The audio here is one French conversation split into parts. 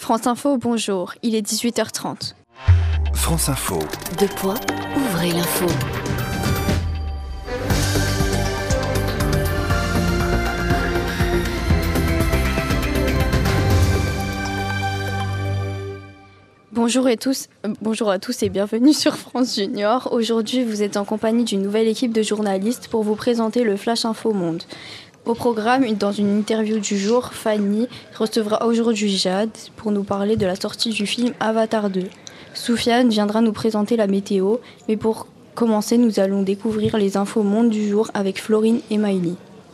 France Info, bonjour, il est 18h30. France Info. Deux points, ouvrez l'info. Bonjour à tous et bienvenue sur France Junior. Aujourd'hui, vous êtes en compagnie d'une nouvelle équipe de journalistes pour vous présenter le Flash Info Monde. Au programme, dans une interview du jour, Fanny recevra aujourd'hui Jade pour nous parler de la sortie du film Avatar 2. Soufiane viendra nous présenter la météo, mais pour commencer, nous allons découvrir les infos monde du jour avec Florine et Maïli.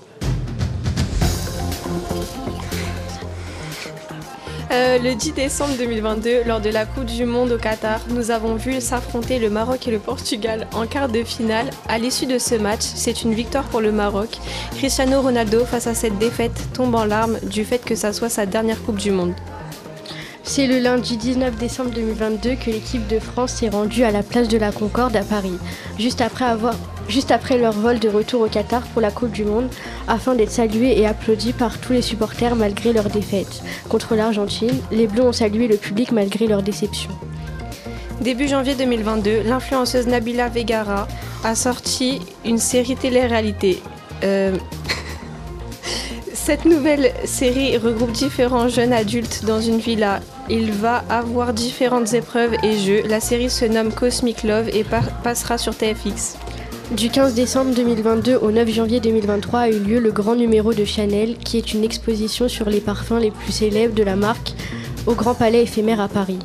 Le 10 décembre 2022, lors de la Coupe du Monde au Qatar, nous avons vu s'affronter le Maroc et le Portugal en quart de finale. À l'issue de ce match, c'est une victoire pour le Maroc. Cristiano Ronaldo, face à cette défaite, tombe en larmes du fait que ça soit sa dernière Coupe du Monde. C'est le lundi 19 décembre 2022 que l'équipe de France s'est rendue à la place de la Concorde à Paris, juste après leur vol de retour au Qatar pour la Coupe du Monde, afin d'être salués et applaudis par tous les supporters malgré leur défaite. Contre l'Argentine, les Bleus ont salué le public malgré leur déception. Début janvier 2022, l'influenceuse Nabila Vergara a sorti une série télé-réalité. Cette nouvelle série regroupe différents jeunes adultes dans une villa. Il va avoir différentes épreuves et jeux. La série se nomme Cosmic Love et passera sur TFX. Du 15 décembre 2022 au 9 janvier 2023 a eu lieu le grand numéro de Chanel, qui est une exposition sur les parfums les plus célèbres de la marque au Grand Palais éphémère à Paris.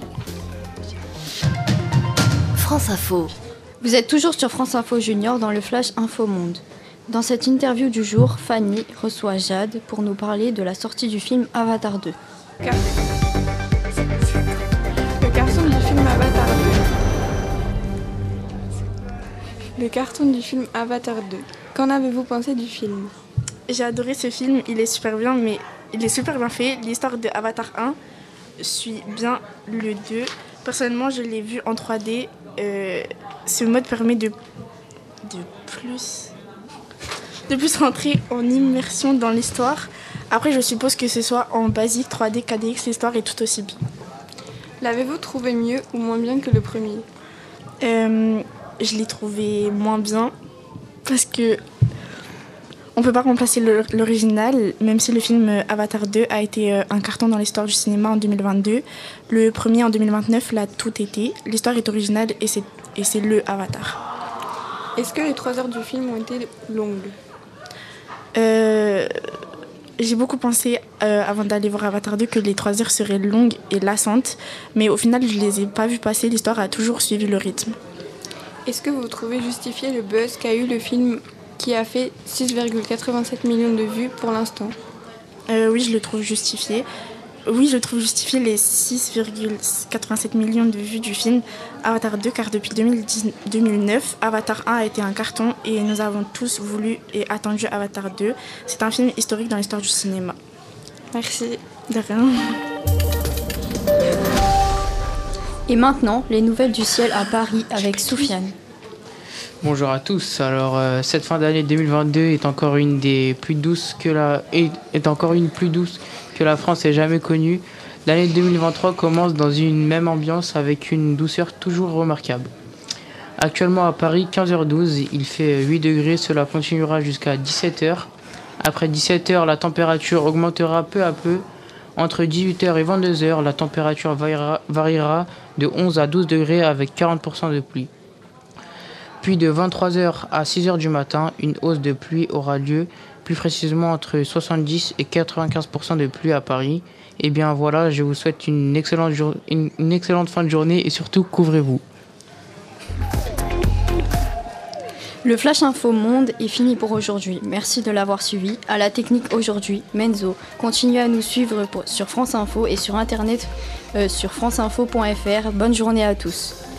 France Info. Vous êtes toujours sur France Info Junior dans le Flash Info Monde. Dans cette interview du jour, Fanny reçoit Jade pour nous parler de la sortie du film Avatar 2. Le carton du film Avatar 2. Qu'en avez-vous pensé du film ? J'ai adoré ce film, il est super bien fait. L'histoire de Avatar 1 suit bien le 2. Personnellement, je l'ai vu en 3D. Ce mode permet de plus rentrer en immersion dans l'histoire. Après, je suppose que ce soit en basique 3D, 4DX, l'histoire est tout aussi bien. L'avez-vous trouvé mieux ou moins bien que le premier ? Je l'ai trouvé moins bien parce que on peut pas remplacer l'original, même si le film Avatar 2 a été un carton dans l'histoire du cinéma en 2022. Le premier en 2029 l'a tout été. L'histoire est originale et c'est le Avatar. Est-ce que les 3 heures du film ont été longues ? J'ai beaucoup pensé avant d'aller voir Avatar 2 que les 3 heures seraient longues et lassantes, mais au final je les ai pas vues passer, l'histoire a toujours suivi le rythme. Est-ce que vous trouvez justifié le buzz qu'a eu le film qui a fait 6,87 millions de vues pour l'instant ? Oui, je le trouve justifié. Oui, je trouve justifié les 6,87 millions de vues du film Avatar 2, car depuis 2009, Avatar 1 a été un carton et nous avons tous voulu et attendu Avatar 2. C'est un film historique dans l'histoire du cinéma. Merci. De rien. Et maintenant, les nouvelles du ciel à Paris avec Soufiane. Bonjour à tous. Alors, cette fin d'année 2022 est encore une plus douce que la France ait jamais connue. L'année 2023 commence dans une même ambiance avec une douceur toujours remarquable. Actuellement à Paris, 15h12, il fait 8 degrés, cela continuera jusqu'à 17h. Après 17h, la température augmentera peu à peu. Entre 18h et 22h, la température variera de 11 à 12 degrés avec 40% de pluie. Puis de 23h à 6h du matin, une hausse de pluie aura lieu, plus précisément entre 70 et 95% de pluie à Paris. Et bien voilà, je vous souhaite une excellente fin de journée et surtout couvrez-vous. Le Flash Info Monde est fini pour aujourd'hui. Merci de l'avoir suivi. À la technique aujourd'hui, Menzo. Continuez à nous suivre sur France Info et sur internet sur franceinfo.fr. Bonne journée à tous.